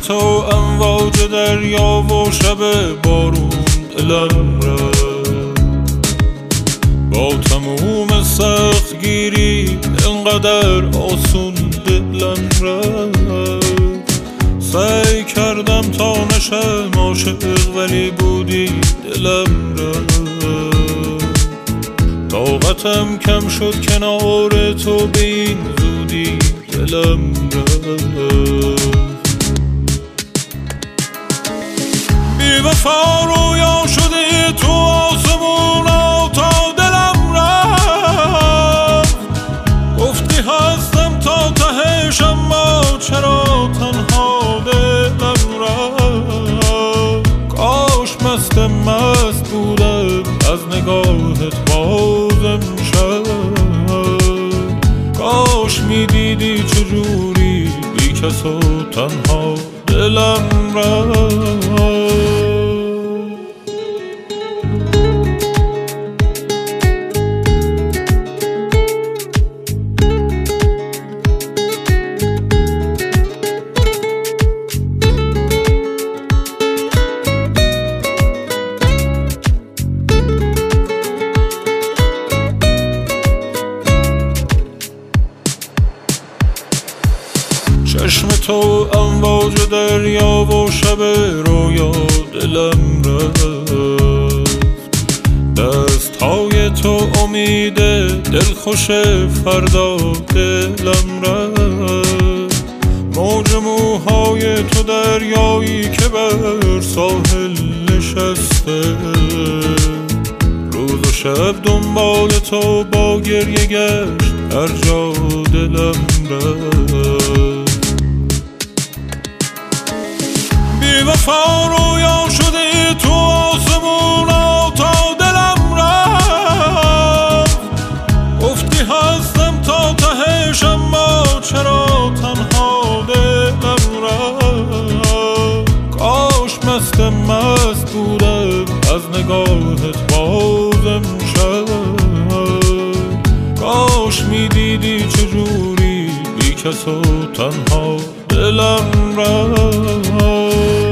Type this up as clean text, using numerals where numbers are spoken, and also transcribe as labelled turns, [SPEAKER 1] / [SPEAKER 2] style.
[SPEAKER 1] تو امواج دریا و شب بارون دلم رفت، با تموم سختگیری انقدر آسون دلم رفت. سعی کردم تا نشم عاشق ولی بودی دلم رفت. طاقتم کم شد کنار تو به این زودی دلم رفت. بی وفا رویا شده تو آسمونا تا دلم رفت. گفتی هستم تا تهش اما چرا تنها دلم رفت. کاش مست بودم از نگاهت بازم شد. کاش میدیدی چجوری بی کس و تنها دلم رفت. چشم تو امواج دریا و شب رویا دلم رفت. دستهای تو امید دلخوش فردا دلم رفت. موج موهای تو دریایی که بر ساحل نشسته. روز و شب دنبال تو با گریه گشت هر جا دلم رفت. بی وفا رویا شده تو آسمونا تا دلم رفت. گفتی هستم تا تهش اما چرا تنها دلم رفت. کاش مست بودم از نگاهت بازم شد. کاش میدیدی چجوری بی کس و تنها دلم رفت.